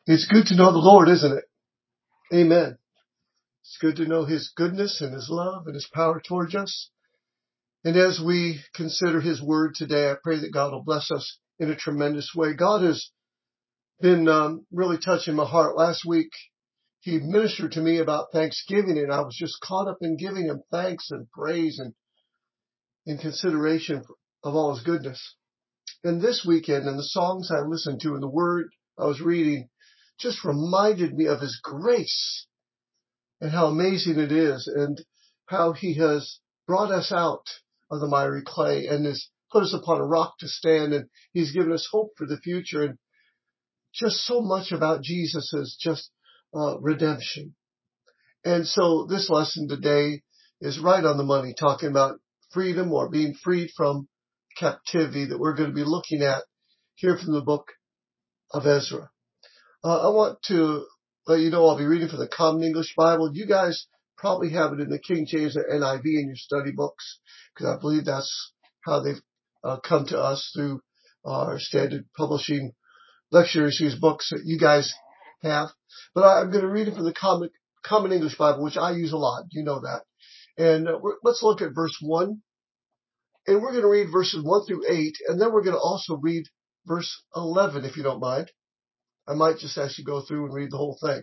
It's good to know the Lord, isn't it? Amen. It's good to know His goodness and His love and His power towards us. And as we consider His word today, I pray that God will bless us in a tremendous way. God has been really touching my heart. Last week, He ministered to me about Thanksgiving, and I was just caught up in giving Him thanks and praise and in consideration of all His goodness. And this weekend, and the songs I listened to and the word I was reading just reminded me of His grace and how amazing it is and how He has brought us out of the miry clay and has put us upon a rock to stand, and He's given us hope for the future. And just so much about Jesus is just redemption. And so this lesson today is right on the money, talking about freedom or being freed from captivity that we're going to be looking at here from the book of Ezra. I want to let you know I'll be reading from the Common English Bible. You guys probably have it in the King James or NIV in your study books, because I believe that's how they've come to us through our standard publishing lecture series books that you guys have. But I'm going to read it from the Common English Bible, which I use a lot. You know that. And let's look at verse 1. And we're going to read verses 1 through 8, and then we're going to also read verse 11, if you don't mind. I might just actually go through and read the whole thing.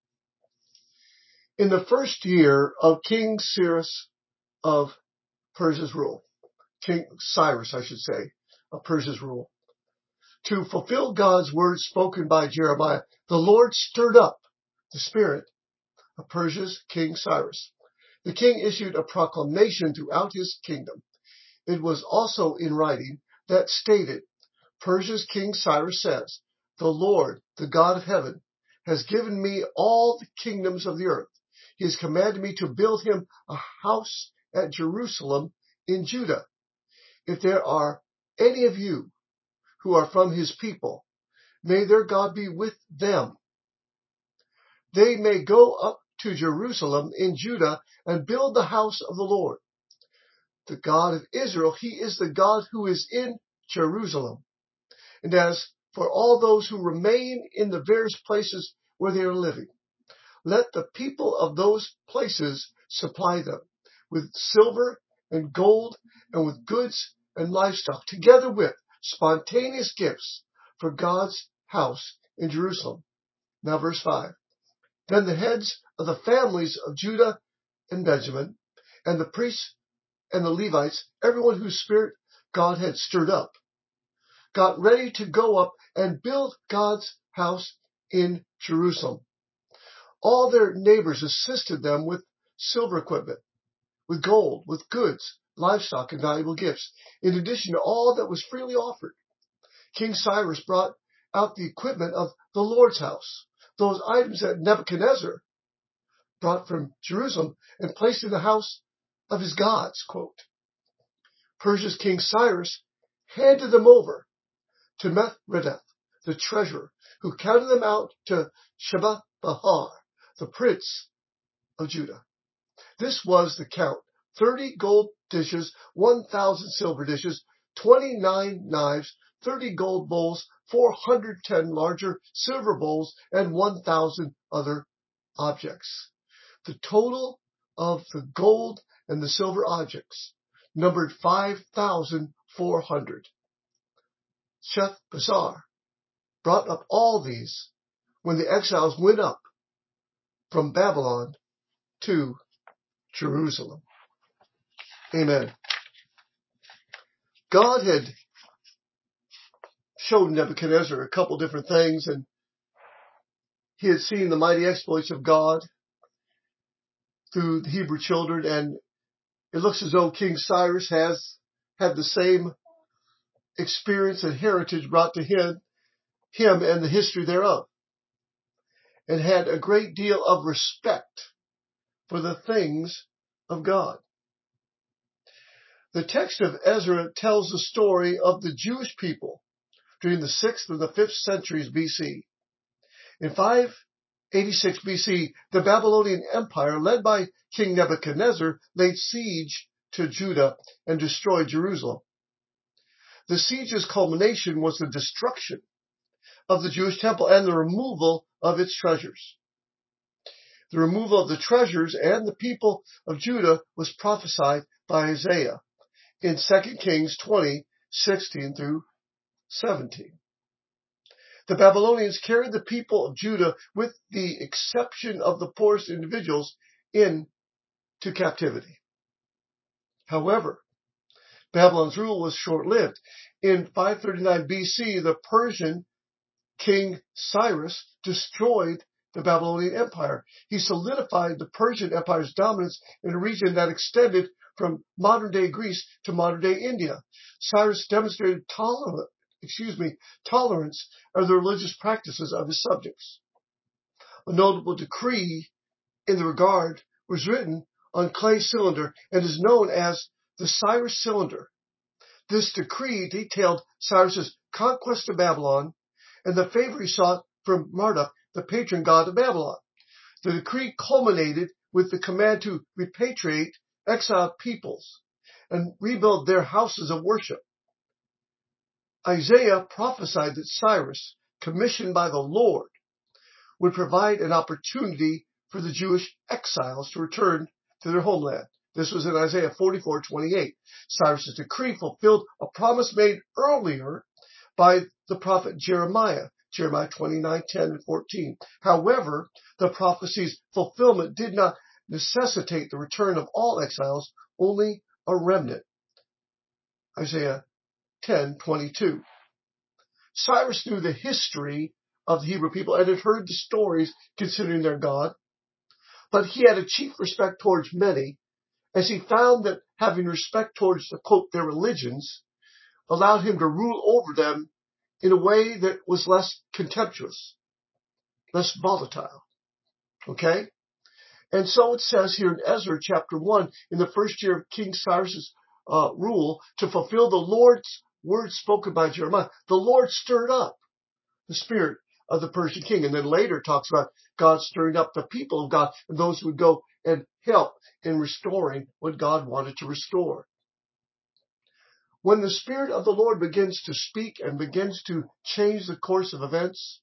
In the first year of King Cyrus of Persia's rule, King Cyrus, I should say, of Persia's rule, to fulfill God's word spoken by Jeremiah, the Lord stirred up the spirit of Persia's King Cyrus. The king issued a proclamation throughout his kingdom. It was also in writing that stated, Persia's King Cyrus says, the Lord, the God of heaven, has given me all the kingdoms of the earth. He has commanded me to build him a house at Jerusalem in Judah. If there are any of you who are from his people, may their God be with them. They may go up to Jerusalem in Judah and build the house of the Lord. The God of Israel, He is the God who is in Jerusalem. And as for all those who remain in the various places where they are living, let the people of those places supply them with silver and gold and with goods and livestock, together with spontaneous gifts for God's house in Jerusalem. Now verse 5. Then the heads of the families of Judah and Benjamin, and the priests and the Levites, everyone whose spirit God had stirred up, got ready to go up and build God's house in Jerusalem. All their neighbors assisted them with silver equipment, with gold, with goods, livestock, and valuable gifts, in addition to all that was freely offered. King Cyrus brought out the equipment of the Lord's house, those items that Nebuchadnezzar brought from Jerusalem and placed in the house of his gods. Quote, Persia's King Cyrus handed them over to Mithredath, the treasurer, who counted them out to Shebah-Bahar, the prince of Judah. This was the count: 30 gold dishes, 1,000 silver dishes, 29 knives, 30 gold bowls, 410 larger silver bowls, and 1,000 other objects. The total of the gold and the silver objects numbered 5,400. Shethbazzar brought up all these when the exiles went up from Babylon to Jerusalem. Amen. God had showed Nebuchadnezzar a couple different things, and he had seen the mighty exploits of God through the Hebrew children, and it looks as though King Cyrus has had the same experience and heritage brought to him and the history thereof, and had a great deal of respect for the things of God. The text of Ezra tells the story of the Jewish people during the 6th and the 5th centuries BC. In 586 BC, the Babylonian Empire, led by King Nebuchadnezzar, laid siege to Judah and destroyed Jerusalem. The siege's culmination was the destruction of the Jewish temple and the removal of its treasures. The removal of the treasures and the people of Judah was prophesied by Isaiah in 2 Kings 20:16 through 17. The Babylonians carried the people of Judah, with the exception of the poorest individuals, into captivity. However, Babylon's rule was short-lived. In 539 BC, the Persian king Cyrus destroyed the Babylonian Empire. He solidified the Persian Empire's dominance in a region that extended from modern-day Greece to modern-day India. Cyrus demonstrated tolerance of the religious practices of his subjects. A notable decree in the regard was written on clay cylinder and is known as the Cyrus Cylinder. This decree detailed Cyrus's conquest of Babylon and the favor he sought from Marduk, the patron god of Babylon. The decree culminated with the command to repatriate exiled peoples and rebuild their houses of worship. Isaiah prophesied that Cyrus, commissioned by the Lord, would provide an opportunity for the Jewish exiles to return to their homeland. This was in Isaiah 44:28. Cyrus's decree fulfilled a promise made earlier by the prophet Jeremiah 29:10 and 14. However, the prophecy's fulfillment did not necessitate the return of all exiles, only a remnant. Isaiah 10:22. Cyrus knew the history of the Hebrew people and had heard the stories concerning their God, but he had a chief respect towards many, as he found that having respect towards quote, their religions allowed him to rule over them in a way that was less contemptuous, less volatile. Okay? And so it says here in Ezra chapter 1, in the first year of King Cyrus's rule, to fulfill the Lord's words spoken by Jeremiah, the Lord stirred up the spirit of the Persian king. And then later talks about God stirring up the people of God and those who would go and help in restoring what God wanted to restore. When the Spirit of the Lord begins to speak and begins to change the course of events,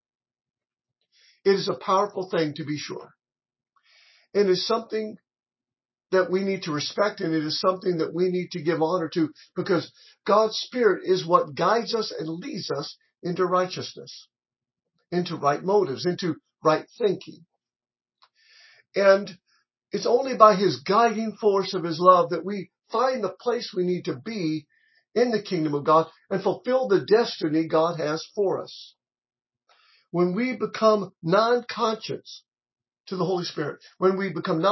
it is a powerful thing, to be sure. It is something that we need to respect, and it is something that we need to give honor to, because God's Spirit is what guides us and leads us into righteousness, into right motives, into right thinking. And it's only by His guiding force of His love that we find the place we need to be in the kingdom of God and fulfill the destiny God has for us. When we become non-conscious to the Holy Spirit, when we find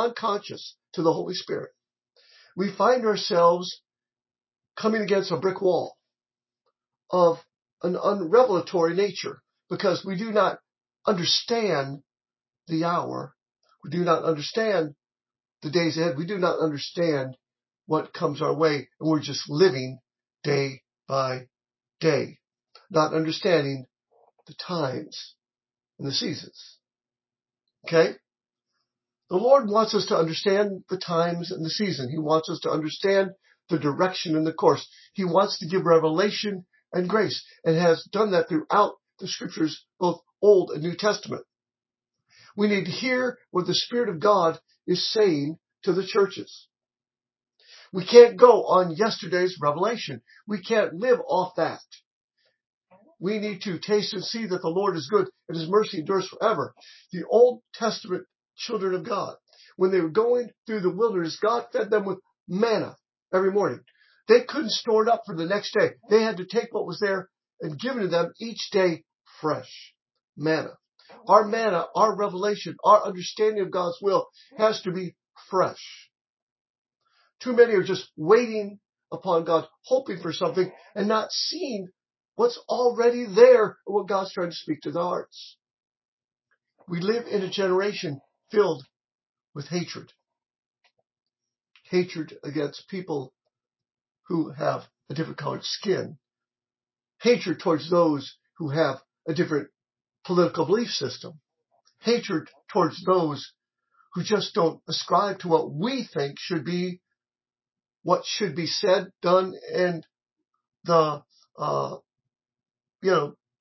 ourselves coming against a brick wall of an unrevelatory nature, because we do not understand the hour, we do not understand the days ahead, we do not understand what comes our way, and we're just living day by day, not understanding the times and the seasons. Okay? The Lord wants us to understand the times and the season. He wants us to understand the direction and the course. He wants to give revelation and grace, and has done that throughout the scriptures, both Old and New Testament. We need to hear what the Spirit of God is saying to the churches. We can't go on yesterday's revelation. We can't live off that. We need to taste and see that the Lord is good and His mercy endures forever. The Old Testament children of God, when they were going through the wilderness, God fed them with manna every morning. They couldn't store it up for the next day. They had to take what was there and give it to them each day fresh manna. Our manna, our revelation, our understanding of God's will has to be fresh. Too many are just waiting upon God, hoping for something and not seeing what's already there and what God's trying to speak to their hearts. We live in a generation filled with hatred. Hatred against people who have a different colored skin. Hatred towards those who have a different political belief system. Hatred towards those who just don't ascribe to what we think should be what should be said, done, and the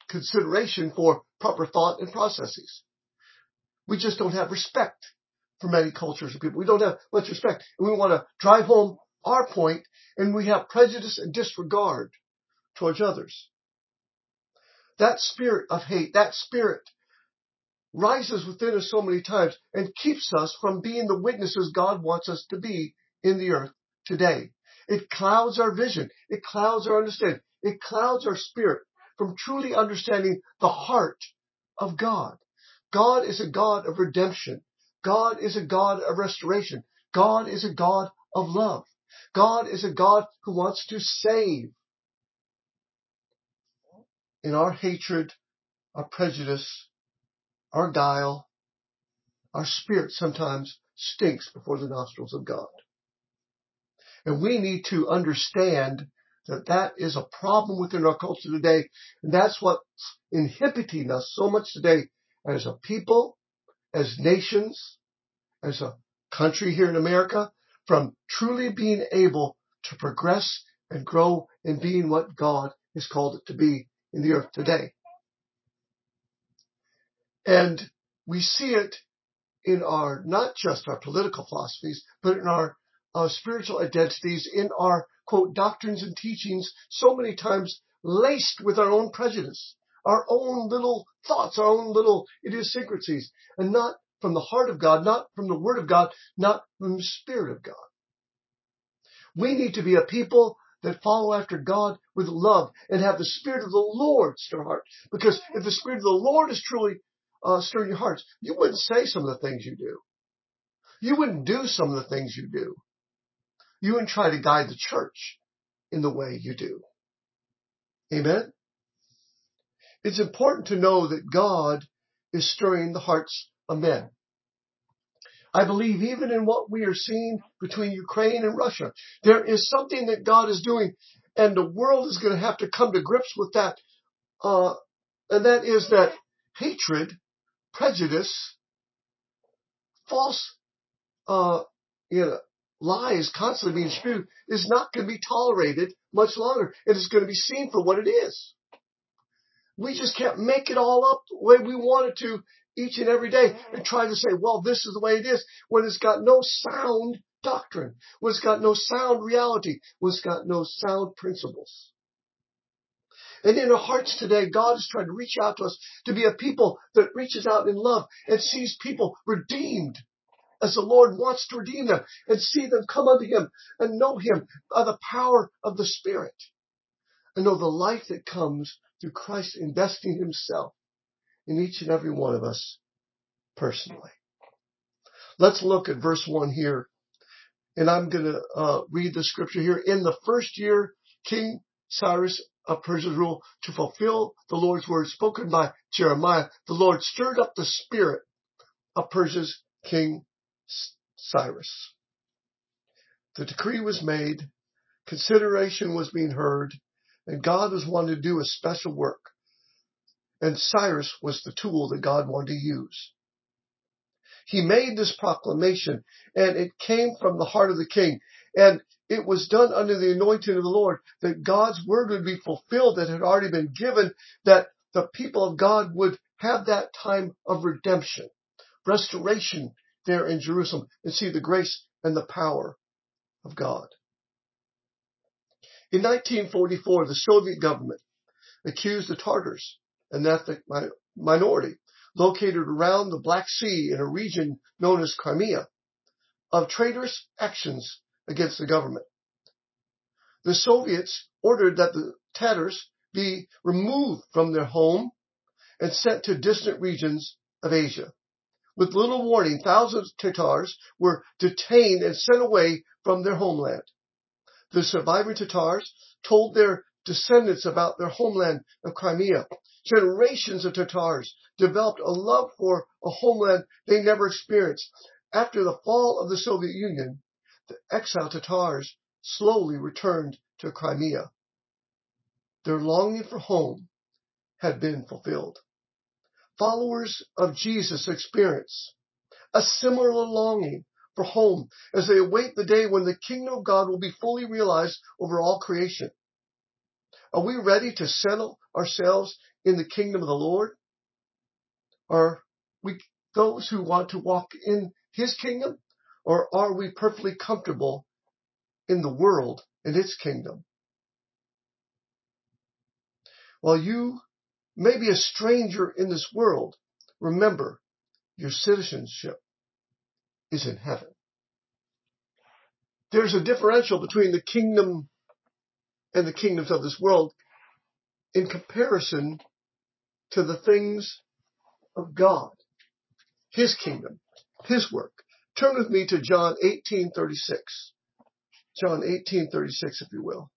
consideration for proper thought and processes. We just don't have respect for many cultures of people. We don't have much respect. And we want to drive home our point, and we have prejudice and disregard towards others. That spirit of hate, that spirit rises within us so many times and keeps us from being the witnesses God wants us to be in the earth today. It clouds our vision. It clouds our understanding. It clouds our spirit from truly understanding the heart of God. God is a God of redemption. God is a God of restoration. God is a God of love. God is a God who wants to save. In our hatred, our prejudice, our guile, our spirit sometimes stinks before the nostrils of God. And we need to understand that that is a problem within our culture today. And that's what's inhibiting us so much today as a people, as nations, as a country here in America, from truly being able to progress and grow in being what God has called it to be in the earth today. And we see it in our, not just our political philosophies, but in our spiritual identities, in our, quote, doctrines and teachings, so many times laced with our own prejudice, our own little thoughts, our own little idiosyncrasies, and not from the heart of God, not from the Word of God, not from the Spirit of God. We need to be a people that follow after God with love and have the Spirit of the Lord stir our heart. Because if the Spirit of the Lord is truly stirring your hearts, you wouldn't say some of the things you do. You wouldn't do some of the things you do. You wouldn't try to guide the church in the way you do. Amen? It's important to know that God is stirring the hearts of men. I believe even in what we are seeing between Ukraine and Russia, there is something that God is doing, and the world is going to have to come to grips with that. And that is that hatred, prejudice, false lies constantly being spewed is not going to be tolerated much longer. It is going to be seen for what it is. We just can't make it all up the way we want it to each and every day and try to say, well, this is the way it is, when it's got no sound doctrine, when it's got no sound reality, when it's got no sound principles. And in our hearts today, God is trying to reach out to us to be a people that reaches out in love and sees people redeemed as the Lord wants to redeem them, and see them come unto Him and know Him by the power of the Spirit, and know the life that comes through Christ investing Himself in each and every one of us personally. Let's look at verse 1 here, and I'm going to read the scripture here. In the first year, King Cyrus of Persia's rule, to fulfill the Lord's word spoken by Jeremiah, the Lord stirred up the spirit of Persia's King Cyrus. The decree was made, consideration was being heard, and God was wanting to do a special work. And Cyrus was the tool that God wanted to use. He made this proclamation, and it came from the heart of the king. And it was done under the anointing of the Lord, that God's word would be fulfilled that had already been given, that the people of God would have that time of redemption, restoration there in Jerusalem, and see the grace and the power of God. In 1944, the Soviet government accused the Tatars, an ethnic minority located around the Black Sea in a region known as Crimea, of traitorous actions against the government. The Soviets ordered that the Tatars be removed from their home and sent to distant regions of Asia. With little warning, thousands of Tatars were detained and sent away from their homeland. The surviving Tatars told their descendants about their homeland of Crimea. Generations of Tatars developed a love for a homeland they never experienced. After the fall of the Soviet Union, the exiled Tatars slowly returned to Crimea. Their longing for home had been fulfilled. Followers of Jesus experience a similar longing for home as they await the day when the kingdom of God will be fully realized over all creation. Are we ready to settle ourselves in the kingdom of the Lord? Are we those who want to walk in His kingdom? Or are we perfectly comfortable in the world and its kingdom? While you may be a stranger in this world, remember your citizenship is in heaven. There's a differential between the kingdom and the kingdoms of this world in comparison to the things of God, His kingdom, His work. Turn with me to John 18:36. John 18:36, if you will.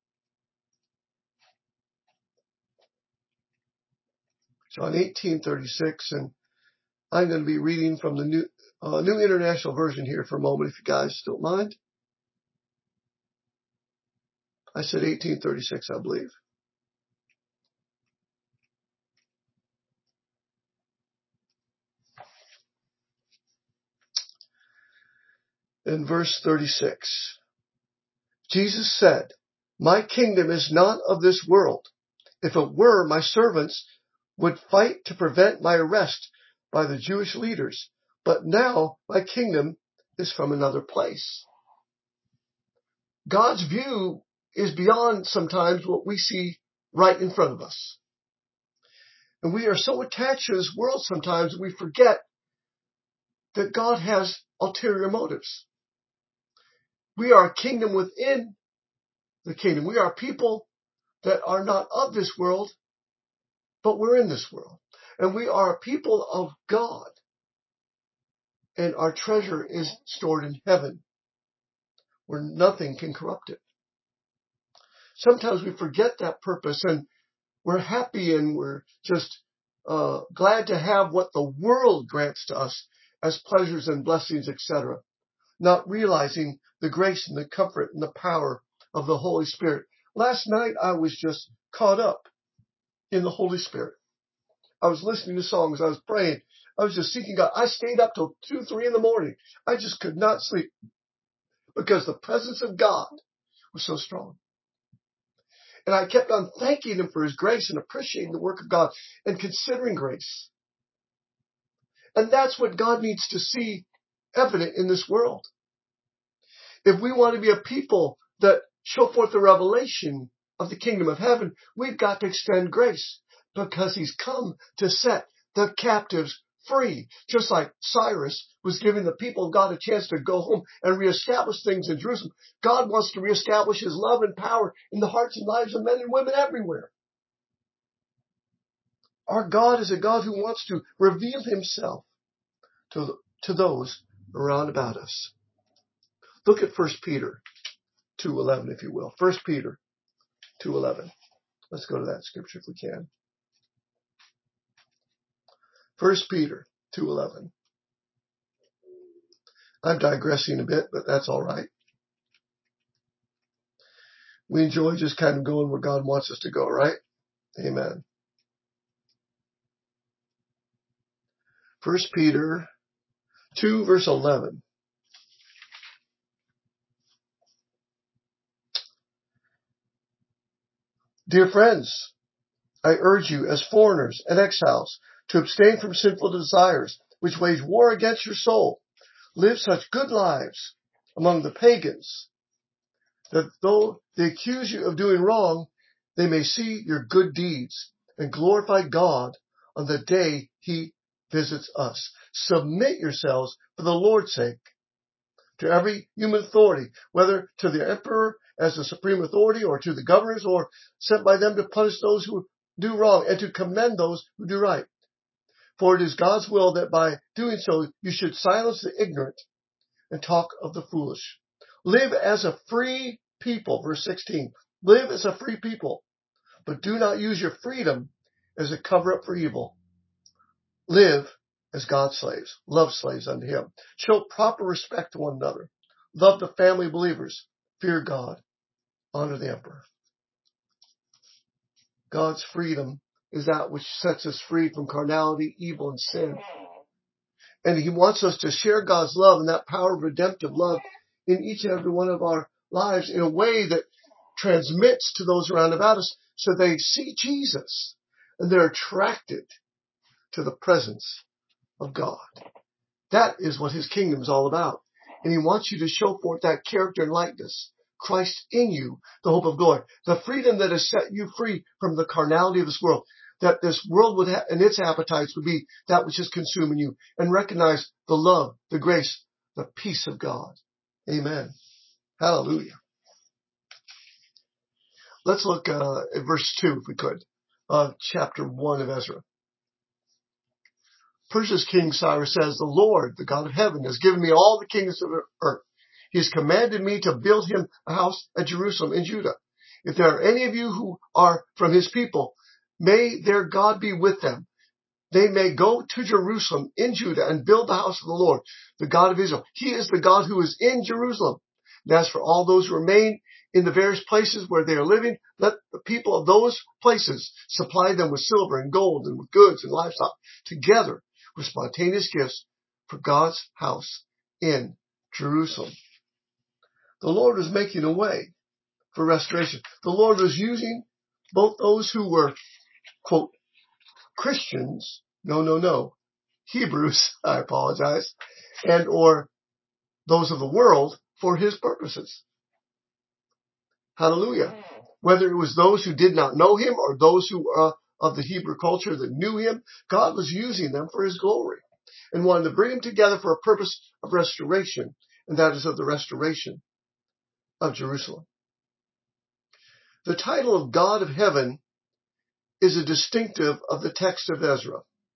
John 18:36, and I'm going to be reading from the New International Version here for a moment, if you guys don't mind. I said 18:36, I believe. In verse 36, Jesus said, "My kingdom is not of this world. If it were, my servants would fight to prevent my arrest by the Jewish leaders. But now my kingdom is from another place." God's view is beyond sometimes what we see right in front of us. And we are so attached to this world sometimes we forget that God has ulterior motives. We are a kingdom within the kingdom. We are people that are not of this world, but we're in this world. And we are a people of God. And our treasure is stored in heaven, where nothing can corrupt it. Sometimes we forget that purpose, and we're happy and we're just glad to have what the world grants to us as pleasures and blessings, etc., not realizing the grace and the comfort and the power of the Holy Spirit. Last night I was just caught up in the Holy Spirit. I was listening to songs, I was praying, I was just seeking God. I stayed up till 2, 3 in the morning. I just could not sleep because the presence of God was so strong. And I kept on thanking Him for His grace and appreciating the work of God and considering grace. And that's what God needs to see evident in this world. If we want to be a people that show forth the revelation of the kingdom of heaven, we've got to extend grace because He's come to set the captives free. Just like Cyrus was giving the people of God a chance to go home and reestablish things in Jerusalem, God wants to reestablish His love and power in the hearts and lives of men and women everywhere. Our God is a God who wants to reveal Himself to those around about us. Look at 1 Peter 2:11, if you will. 1 Peter 2:11. Let's go to that scripture if we can. 1 Peter 2:11. I'm digressing a bit, but that's all right. We enjoy just kind of going where God wants us to go, right? Amen. 1 Peter 2, verse 11. Dear friends, I urge you as foreigners and exiles to abstain from sinful desires, which wage war against your soul. Live such good lives among the pagans, that though they accuse you of doing wrong, they may see your good deeds and glorify God on the day He visits us. Submit yourselves for the Lord's sake to every human authority, whether to the emperor as the supreme authority or to the governors or sent by them to punish those who do wrong and to commend those who do right. For it is God's will that by doing so you should silence the ignorant and talk of the foolish. Live as a free people, verse 16. Live as a free people, but do not use your freedom as a cover-up for evil. Live as God's slaves. Love slaves unto Him. Show proper respect to one another. Love the family of believers. Fear God. Honor the emperor. God's freedom is that which sets us free from carnality, evil, and sin. And He wants us to share God's love and that power of redemptive love in each and every one of our lives in a way that transmits to those around about us so they see Jesus. and they're attracted to the presence of God. That is what his kingdom is all about. And he wants you to show forth that character and likeness. Christ in you, the hope of glory. The freedom that has set you free from the carnality of this world. That this world would have, and its appetites would be that which is consuming you. And recognize the love, the grace, the peace of God. Amen. Hallelujah. Let's look at verse 2, if we could, of chapter 1 of Ezra. Persia's king Cyrus says, the Lord, the God of heaven, has given me all the kingdoms of earth. He has commanded me to build him a house at Jerusalem in Judah. If there are any of you who are from his people, may their God be with them. They may go to Jerusalem in Judah and build the house of the Lord, the God of Israel. He is the God who is in Jerusalem. And as for all those who remain in the various places where they are living, let the people of those places supply them with silver and gold and with goods and livestock, together with spontaneous gifts for God's house in Jerusalem. The Lord was making a way for restoration. The Lord was using both those who were, quote, Christians, Hebrews, I apologize, and or those of the world for his purposes. Hallelujah. Whether it was those who did not know him or those who are of the Hebrew culture that knew him, God was using them for his glory and wanted to bring them together for a purpose of restoration, and that is of the restoration of Jerusalem. The title of God of heaven is a distinctive of the text of Ezra,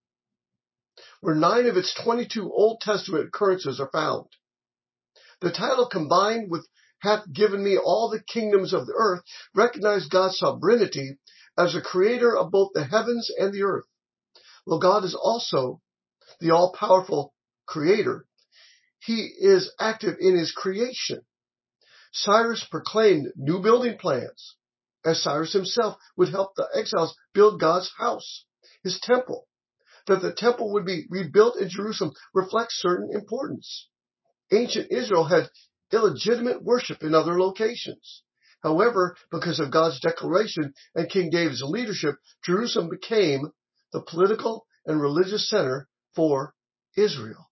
where 9 of its 22 Old Testament occurrences are found. The title, combined with hath given me all the kingdoms of the earth, recognize God's sovereignty as the creator of both the heavens and the earth. While God is also the all-powerful creator, he is active in his creation. Cyrus proclaimed new building plans, as Cyrus himself would help the exiles build God's house, his temple. That the temple would be rebuilt in Jerusalem reflects certain importance. Ancient Israel had illegitimate worship in other locations. However, because of God's declaration and King David's leadership, Jerusalem became the political and religious center for Israel.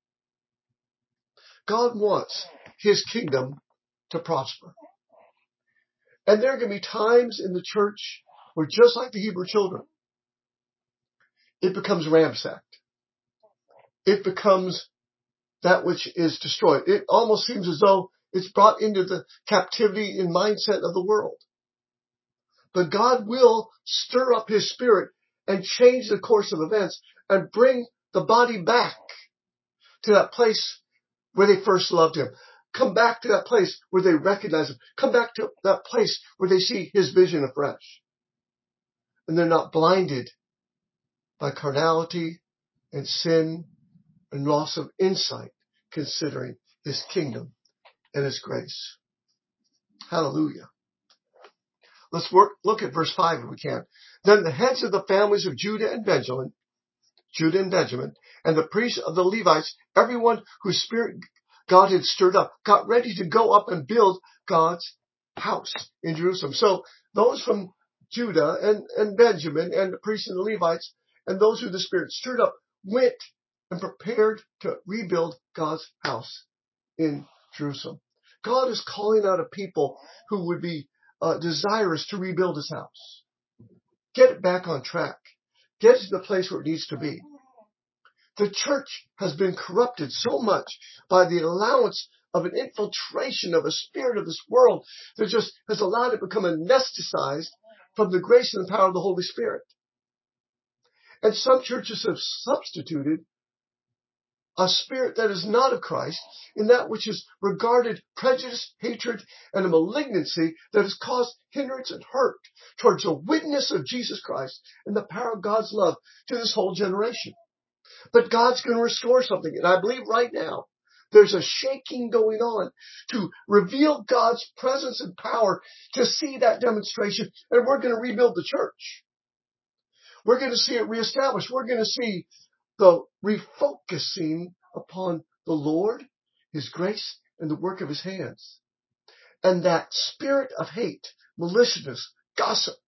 God wants his kingdom to prosper. And there are going to be times in the church where, just like the Hebrew children, it becomes ransacked. It becomes that which is destroyed. It almost seems as though it's brought into the captivity and mindset of the world. But God will stir up his spirit and change the course of events and bring the body back to that place where they first loved him. Come back to that place where they recognize him. Come back to that place where they see his vision afresh. And they're not blinded by carnality and sin and loss of insight, considering his kingdom and his grace. Hallelujah. Let's look at verse 5 if we can. Then the heads of the families of Judah and Benjamin, and the priests of the Levites, everyone whose spirit God had stirred up, got ready to go up and build God's house in Jerusalem. So those from Judah and Benjamin and the priests and the Levites and those who the Spirit stirred up went and prepared to rebuild God's house in Jerusalem. God is calling out a people who would be desirous to rebuild his house. Get it back on track. Get it to the place where it needs to be. The church has been corrupted so much by the allowance of an infiltration of a spirit of this world that just has allowed it to become anesthetized from the grace and the power of the Holy Spirit. And some churches have substituted a spirit that is not of Christ in that which is regarded prejudice, hatred, and a malignancy that has caused hindrance and hurt towards the witness of Jesus Christ and the power of God's love to this whole generation. But God's going to restore something. And I believe right now there's a shaking going on to reveal God's presence and power to see that demonstration. And we're going to rebuild the church. We're going to see it reestablished. We're going to see the refocusing upon the Lord, his grace, and the work of his hands. And that spirit of hate, maliciousness, gossip,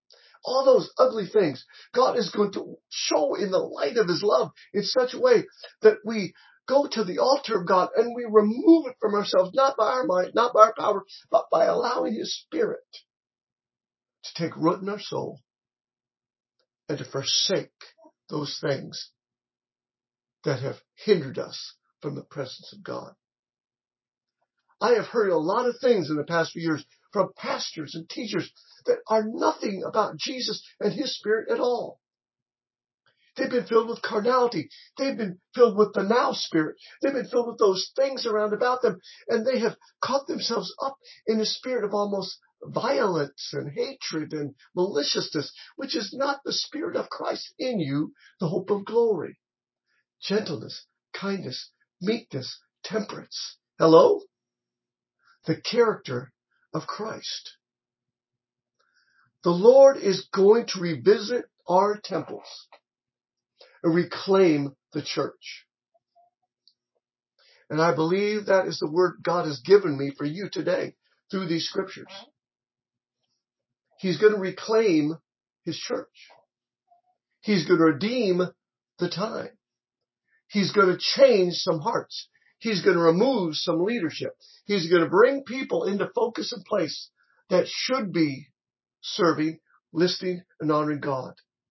all those ugly things, God is going to show in the light of his love in such a way that we go to the altar of God and we remove it from ourselves, not by our might, not by our power, but by allowing his Spirit to take root in our soul and to forsake those things that have hindered us from the presence of God. I have heard a lot of things in the past few years from pastors and teachers that are nothing about Jesus and his Spirit at all. They've been filled with carnality. They've been filled with the now spirit. They've been filled with those things around about them, and they have caught themselves up in a spirit of almost violence and hatred and maliciousness, which is not the Spirit of Christ in you, the hope of glory. Gentleness, kindness, meekness, temperance. Hello? The character of Christ. The Lord is going to revisit our temples and reclaim the church. And I believe that is the word God has given me for you today through these scriptures. He's going to reclaim his church. He's going to redeem the time. He's going to change some hearts. He's going to remove some leadership. He's going to bring people into focus and place that should be serving, listening, and honoring God.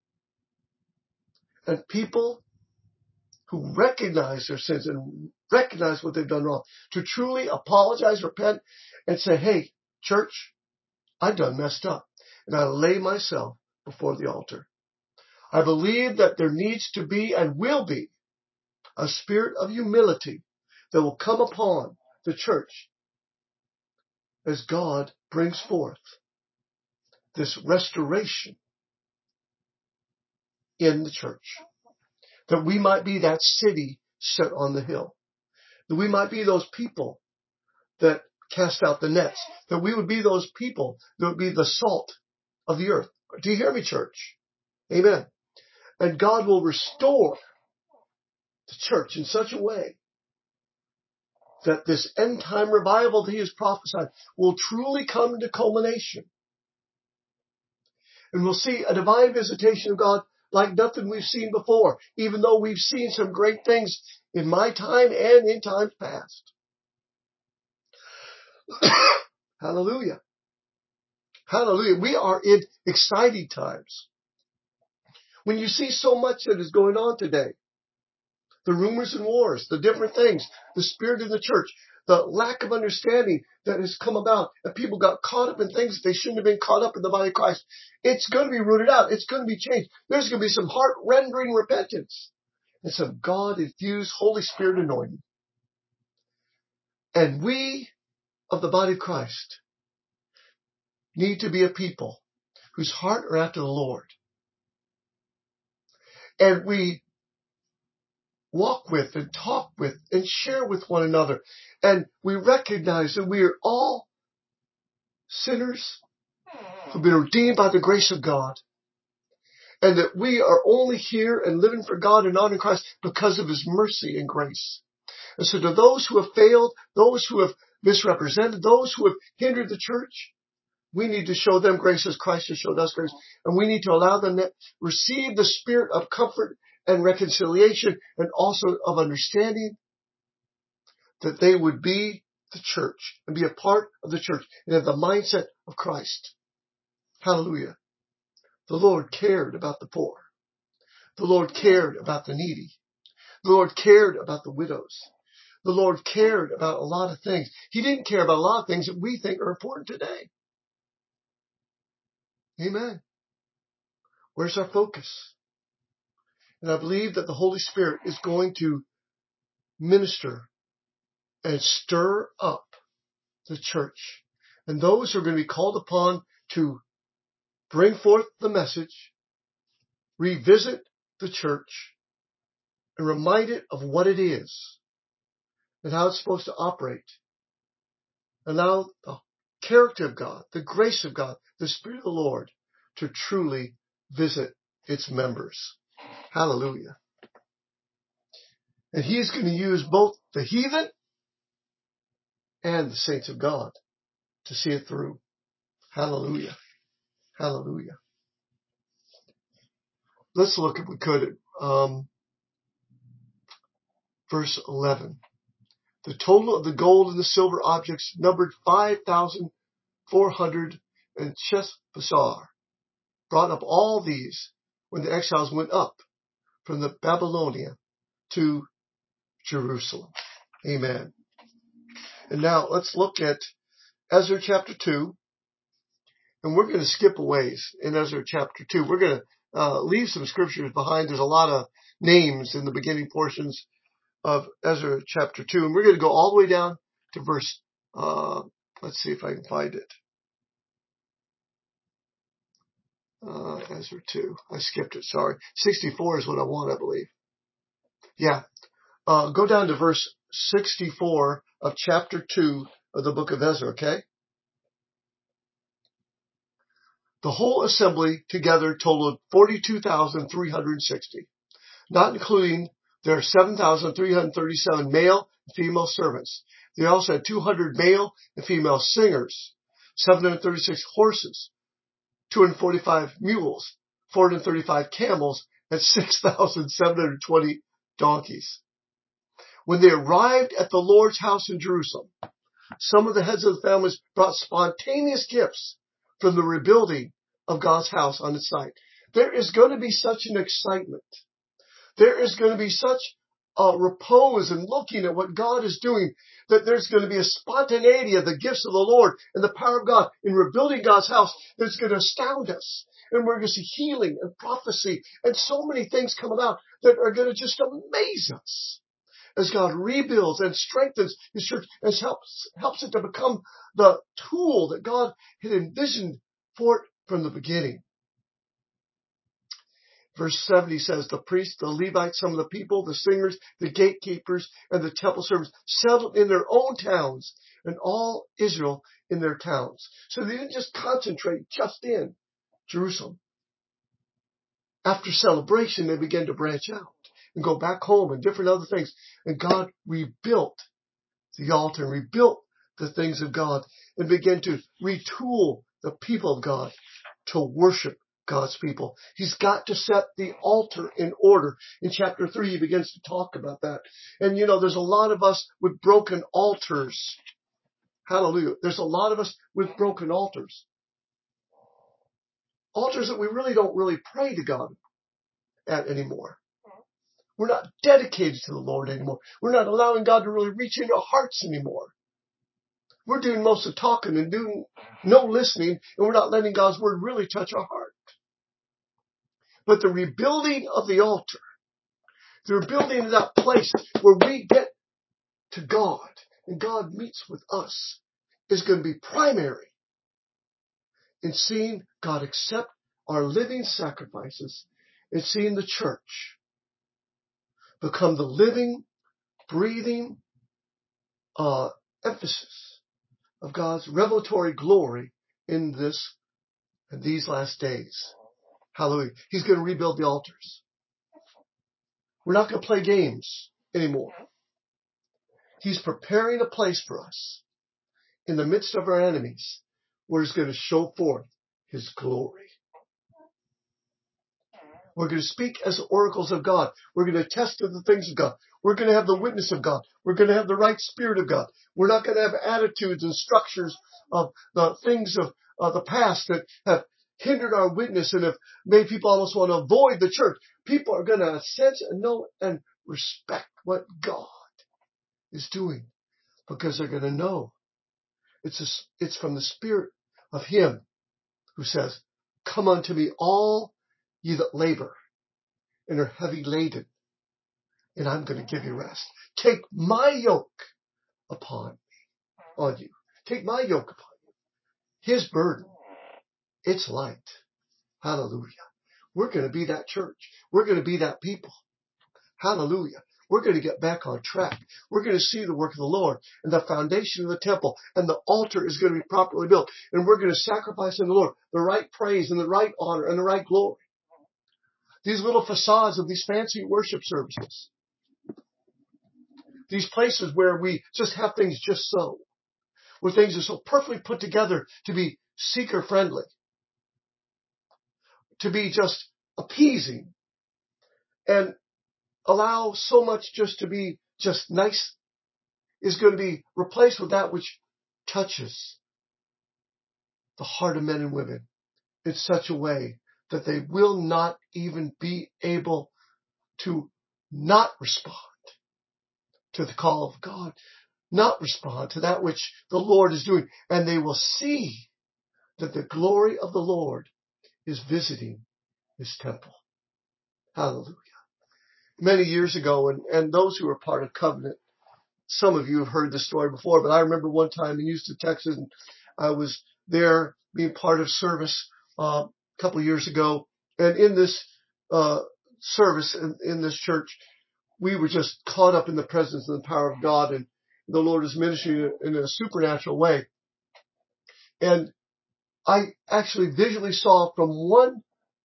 And people who recognize their sins and recognize what they've done wrong, to truly apologize, repent, and say, hey, church, I've done messed up. And I lay myself before the altar. I believe that there needs to be and will be a spirit of humility that will come upon the church as God brings forth this restoration in the church. That we might be that city set on the hill. That we might be those people that cast out the nets. That we would be those people that would be the salt of the earth. Do you hear me, church? Amen. And God will restore the church in such a way that this end time revival that he has prophesied will truly come to culmination. And we'll see a divine visitation of God like nothing we've seen before, even though we've seen some great things in my time and in times past. Hallelujah. Hallelujah. We are in exciting times. When you see so much that is going on today, the rumors and wars, the different things, the spirit of the church, the lack of understanding that has come about, and people got caught up in things that they shouldn't have been caught up in the body of Christ. It's going to be rooted out. It's going to be changed. There's going to be some heart-rendering repentance and some God-infused Holy Spirit anointing. And we of the body of Christ need to be a people whose heart are after the Lord. And we walk with and talk with and share with one another. And we recognize that we are all sinners who've been redeemed by the grace of God. And that we are only here and living for God and honoring Christ because of his mercy and grace. And so to those who have failed, those who have misrepresented, those who have hindered the church, we need to show them grace as Christ has showed us grace. And we need to allow them to receive the spirit of comfort and reconciliation and also of understanding that they would be the church and be a part of the church and have the mindset of Christ. Hallelujah. The Lord cared about the poor. The Lord cared about the needy. The Lord cared about the widows. The Lord cared about a lot of things. He didn't care about a lot of things that we think are important today. Amen. Where's our focus? And I believe that the Holy Spirit is going to minister and stir up the church. And those who are going to be called upon to bring forth the message, revisit the church, and remind it of what it is and how it's supposed to operate. Allow the character of God, the grace of God, the Spirit of the Lord to truly visit its members. Hallelujah. And he's going to use both the heathen and the saints of God to see it through. Hallelujah. Hallelujah. let's look, if we could, at verse 11. The total of the gold and the silver objects numbered 5,400, and Sheshbazzar brought up all these when the exiles went up from the Babylonia to Jerusalem. Amen. And now let's look at Ezra chapter 2, and we're going to skip a ways in Ezra chapter 2. We're going to leave some scriptures behind. There's a lot of names in the beginning portions of Ezra chapter 2, and we're going to go all the way down to verse, let's see if I can find it. Ezra 2. I skipped it, sorry. 64 is what I want, I believe. Yeah. Go down to verse 64 of chapter 2 of the book of Ezra, okay? The whole assembly together totaled 42,360, not including their 7,337 male and female servants. They also had 200 male and female singers, 736 horses, 245 mules, 435 camels, and 6,720 donkeys. When they arrived at the Lord's house in Jerusalem, some of the heads of the families brought spontaneous gifts from the rebuilding of God's house on its site. There is going to be such an excitement. There is going to be such a repose in looking at what God is doing, that there's going to be a spontaneity of the gifts of the Lord and the power of God in rebuilding God's house that's going to astound us. And we're going to see healing and prophecy and so many things come about that are going to just amaze us as God rebuilds and strengthens His church and helps it to become the tool that God had envisioned for it from the beginning. Verse 70 says, the priests, the Levites, some of the people, the singers, the gatekeepers, and the temple servants settled in their own towns, and all Israel in their towns. So they didn't just concentrate just in Jerusalem. After celebration, they began to branch out and go back home and different other things. And God rebuilt the altar and rebuilt the things of God and began to retool the people of God to worship God's people. He's got to set the altar in order. In chapter 3, he begins to talk about that. And there's a lot of us with broken altars. Hallelujah. There's a lot of us with broken altars. Altars that we really don't really pray to God at anymore. We're not dedicated to the Lord anymore. We're not allowing God to really reach into our hearts anymore. We're doing most of the talking and doing no listening, and we're not letting God's word really touch our heart. But the rebuilding of the altar, the rebuilding of that place where we get to God and God meets with us, is going to be primary in seeing God accept our living sacrifices and seeing the church become the living, breathing emphasis of God's revelatory glory in these last days. Hallelujah. He's going to rebuild the altars. We're not going to play games anymore. He's preparing a place for us in the midst of our enemies where He's going to show forth His glory. We're going to speak as oracles of God. We're going to attest to the things of God. We're going to have the witness of God. We're going to have the right spirit of God. We're not going to have attitudes and structures of the things of the past that have hindered our witness and have made people almost want to avoid the church. People are going to sense and know and respect what God is doing because they're going to know it's from the Spirit of Him who says, "Come unto me, all ye that labor and are heavy laden, and I'm going to give you rest. Take my yoke on you. Take my yoke upon you. His burden, it's light." Hallelujah. We're going to be that church. We're going to be that people. Hallelujah. We're going to get back on track. We're going to see the work of the Lord and the foundation of the temple, and the altar is going to be properly built, and we're going to sacrifice in the Lord the right praise and the right honor and the right glory. These little facades of these fancy worship services, these places where we just have things just so, where things are so perfectly put together to be seeker friendly, to be just appeasing, and allow so much just to be just nice is going to be replaced with that which touches the heart of men and women in such a way that they will not even be able to not respond to the call of God, not respond to that which the Lord is doing. And they will see that the glory of the Lord is visiting his temple. Hallelujah. Many years ago, and those who are part of Covenant, some of you have heard this story before, but I remember one time in Houston, Texas, and I was there being part of service a couple of years ago. And in this service in this church, we were just caught up in the presence and the power of God, and the Lord is ministering in a supernatural way. And I actually visually saw from one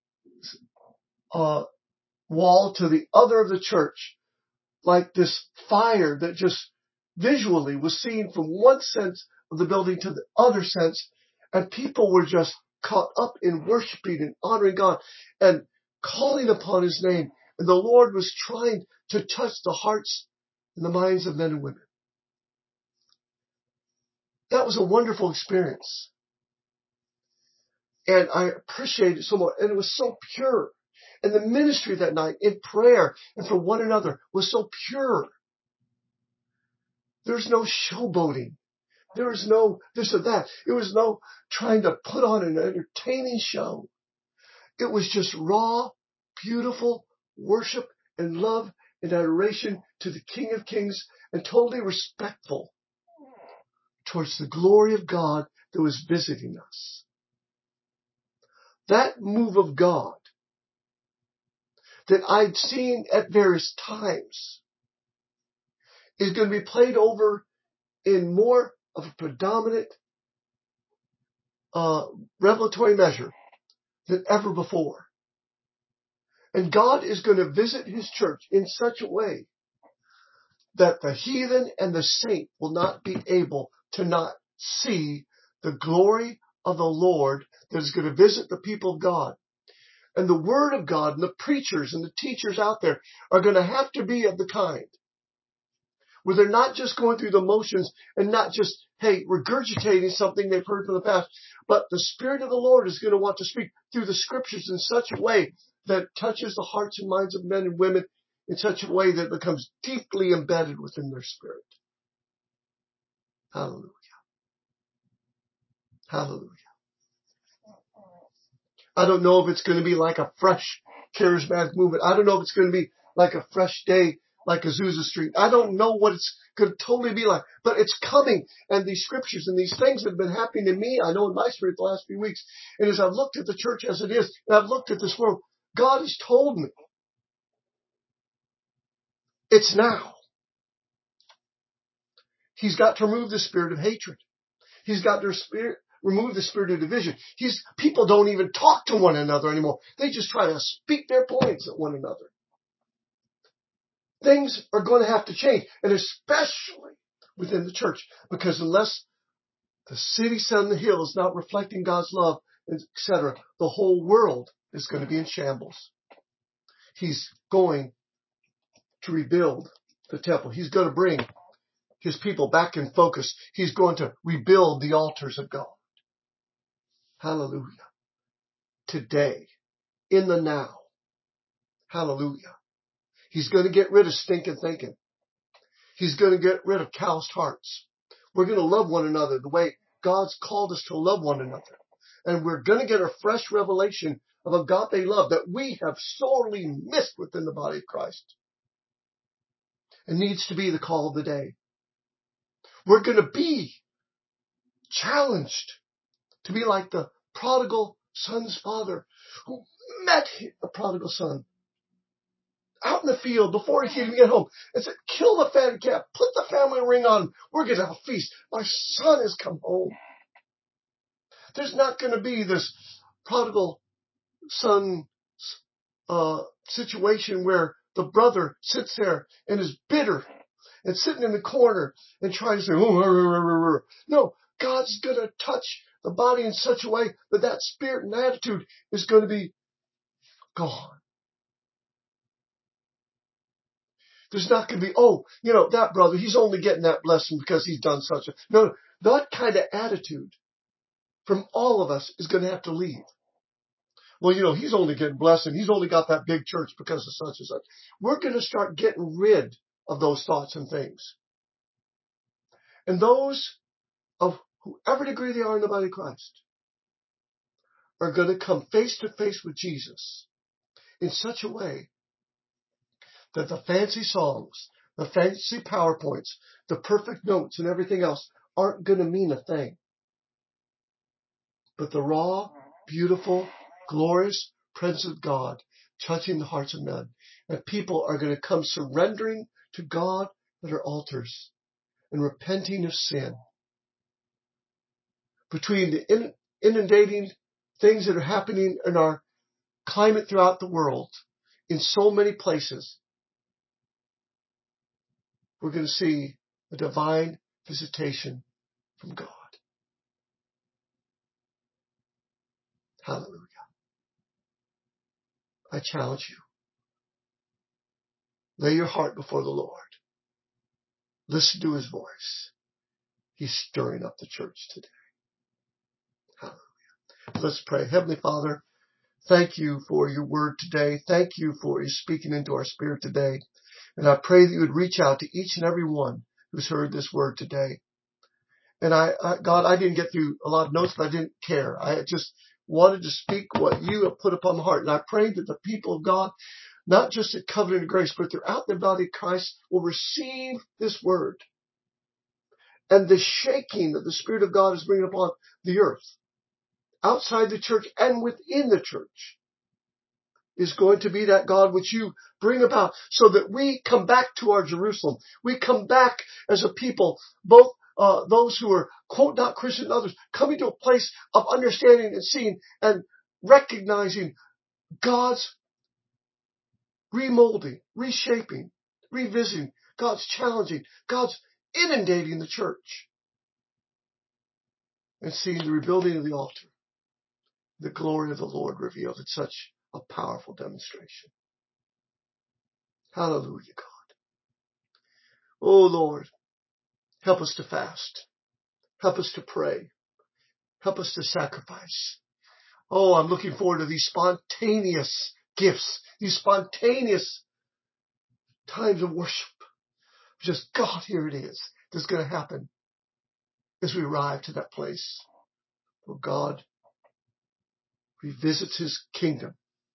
wall to the other of the church, like this fire that just visually was seen from one sense of the building to the other sense. And people were just caught up in worshiping and honoring God and calling upon his name. And the Lord was trying to touch the hearts and the minds of men and women. That was a wonderful experience. And I appreciate it so much. And it was so pure. And the ministry that night in prayer and for one another was so pure. There's no showboating. There was no this or that. It was no trying to put on an entertaining show. It was just raw, beautiful worship and love and adoration to the King of Kings, and totally respectful towards the glory of God that was visiting us. That move of God that I'd seen at various times is going to be played over in more of a predominant revelatory measure than ever before. And God is going to visit his church in such a way that the heathen and the saint will not be able to not see the glory of the Lord that is going to visit the people of God. And the word of God and the preachers and the teachers out there are going to have to be of the kind where they're not just going through the motions and not just, regurgitating something they've heard from the past, but the Spirit of the Lord is going to want to speak through the scriptures in such a way that touches the hearts and minds of men and women in such a way that it becomes deeply embedded within their spirit. Hallelujah. Hallelujah. I don't know if it's going to be like a fresh charismatic movement. I don't know if it's going to be like a fresh day, like Azusa Street. I don't know what it's going to totally be like, but it's coming. And these scriptures and these things that have been happening to me, I know in my spirit the last few weeks. And as I've looked at the church as it is, and I've looked at this world, God has told me it's now. He's got to remove the spirit of hatred. He's got to remove the spirit of division. People don't even talk to one another anymore. They just try to speak their points at one another. Things are going to have to change, and especially within the church, because unless the city set on the hill is not reflecting God's love, etc., the whole world is going to be in shambles. He's going to rebuild the temple. He's going to bring his people back in focus. He's going to rebuild the altars of God. Hallelujah. Today, in the now. Hallelujah. He's going to get rid of stinking thinking. He's going to get rid of calloused hearts. We're going to love one another the way God's called us to love one another. And we're going to get a fresh revelation of agape love that we have sorely missed within the body of Christ. It needs to be the call of the day. We're going to be challenged to be like the prodigal son's father who met the prodigal son out in the field before he could even get home and said, kill the fatted calf, put the family ring on him. We're going to have a feast. My son has come home. There's not going to be this prodigal son situation where the brother sits there and is bitter and sitting in the corner and trying to say, oh, no, God's going to touch the body in such a way that that spirit and attitude is going to be gone. There's not going to be, that brother, he's only getting that blessing because he's done such a, no, that kind of attitude from all of us is going to have to leave. Well, he's only getting blessing. He's only got that big church because of such and such. We're going to start getting rid of those thoughts and things. And those of whoever degree they are in the body of Christ are going to come face to face with Jesus in such a way that the fancy songs, the fancy PowerPoints, the perfect notes and everything else aren't going to mean a thing. But the raw, beautiful, glorious presence of God touching the hearts of men. And people are going to come surrendering to God at our altars and repenting of sin. Between the inundating things that are happening in our climate throughout the world, in so many places, we're going to see a divine visitation from God. Hallelujah. I challenge you. Lay your heart before the Lord. Listen to his voice. He's stirring up the church today. Hallelujah. Let's pray. Heavenly Father, thank you for your word today. Thank you for you speaking into our spirit today. And I pray that you would reach out to each and every one who's heard this word today. And God, I didn't get through a lot of notes, but I didn't care. I just wanted to speak what you have put upon my heart. And I pray that the people of God, not just at Covenant of Grace, but throughout the body of Christ, will receive this word. And the shaking that the Spirit of God is bringing upon the earth, outside the church and within the church, is going to be that God which you bring about so that we come back to our Jerusalem. We come back as a people, both those who are, quote, not Christian and others, coming to a place of understanding and seeing and recognizing God's remolding, reshaping, revisiting, God's challenging, God's inundating the church, and seeing the rebuilding of the altar, the glory of the Lord revealed in such a powerful demonstration. Hallelujah, God. Oh, Lord, help us to fast. Help us to pray. Help us to sacrifice. Oh, I'm looking forward to these spontaneous gifts, these spontaneous times of worship. Just, God, here it is. This is going to happen as we arrive to that place where God revisits his kingdom,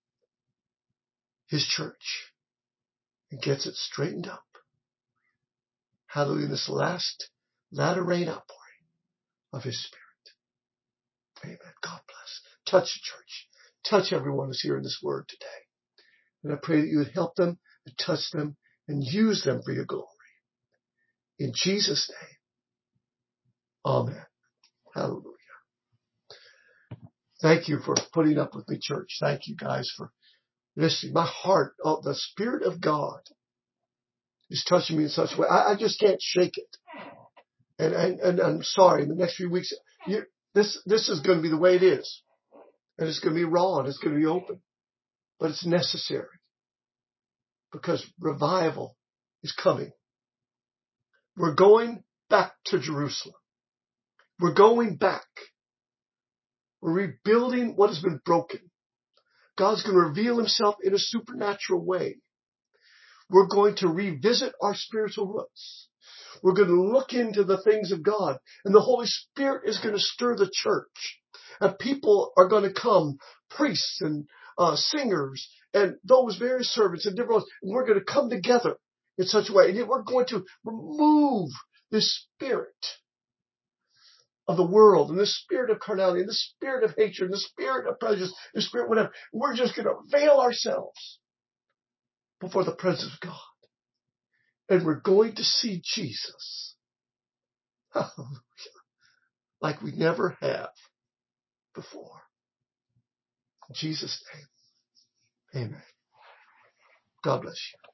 his church, and gets it straightened up. Hallelujah, this latter rain outpouring of his Spirit. Amen. God bless. Touch the church. Touch everyone who's hearing this word today. And I pray that you would help them and touch them and use them for your glory. In Jesus' name. Amen. Hallelujah. Thank you for putting up with me, church. Thank you guys for listening. My heart, the Spirit of God is touching me in such a way. I just can't shake it. And I'm sorry, in the next few weeks, this is going to be the way it is. And it's going to be raw and it's going to be open. But it's necessary. Because revival is coming. We're going back to Jerusalem. We're going back. We're rebuilding what has been broken. God's going to reveal himself in a supernatural way. We're going to revisit our spiritual roots. We're going to look into the things of God. And the Holy Spirit is going to stir the church. And people are going to come, priests and singers and those various servants and different ones. And we're going to come together in such a way. And we're going to remove this spirit of the world and the spirit of carnality and the spirit of hatred and the spirit of prejudice, the spirit whatever. We're just going to veil ourselves before the presence of God. And we're going to see Jesus. Hallelujah. Like we never have before. In Jesus' name. Amen. God bless you.